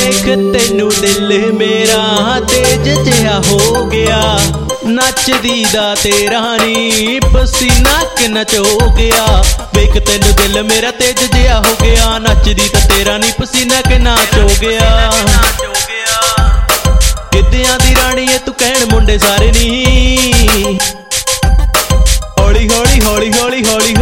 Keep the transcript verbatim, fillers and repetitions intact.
देख तेनू दिल मेरा तेज जिहा हो गया, नचदी दा तेरा नी पसीना किन्ना च हो गया। देख तेनू दिल मेरा तेज जिहा हो गया, नचदी दा तेरा नी पसीना किन्ना च हो गया। गिद्धियां दी रानी है तू कहण मुंडे सारे नी, हौली हौली हौली हौली हौली